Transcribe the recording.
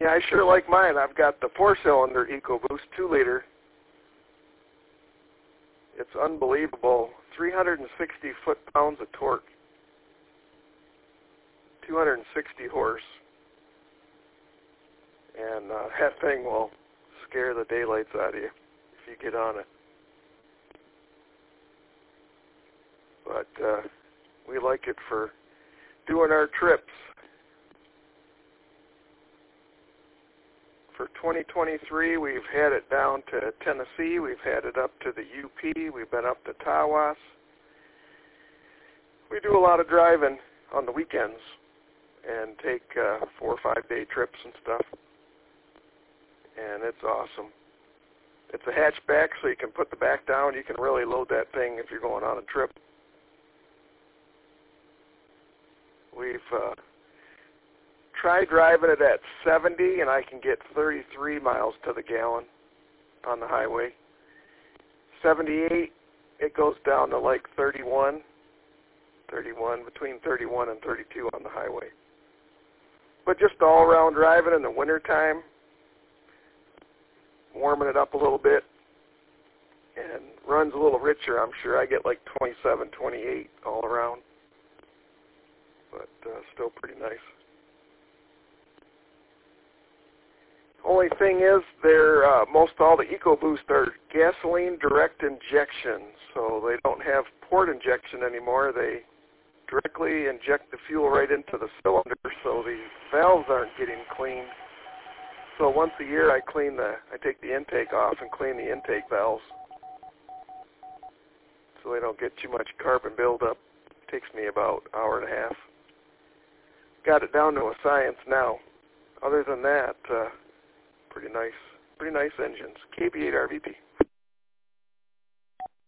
Yeah, I sure like mine. I've got the 4-cylinder EcoBoost 2-liter. It's unbelievable. 360 foot-pounds of torque. 260 horse. And that thing will scare the daylights out of you if you get on it. But we like it for doing our trips. For 2023, we've had it down to Tennessee. We've had it up to the UP. We've been up to Tawas. We do a lot of driving on the weekends and take 4 or 5 day trips and stuff. And it's awesome. It's a hatchback, so you can put the back down. You can really load that thing if you're going on a trip. We've tried driving it at 70, and I can get 33 miles to the gallon on the highway. 78, it goes down to like 31, between 31 and 32 on the highway. But just all-around driving in the wintertime, warming it up a little bit, and runs a little richer. I'm sure I get like 27, 28 all around, but still pretty nice. Only thing is, they're most all the EcoBoost are gasoline direct injection, so they don't have port injection anymore. They directly inject the fuel right into the cylinder, so the valves aren't getting cleaned. So once a year, I take the intake off and clean the intake valves, so they don't get too much carbon buildup. It takes me about an hour and a half. Got it down to a science now. Other than that, pretty nice engines. KB8 RVP.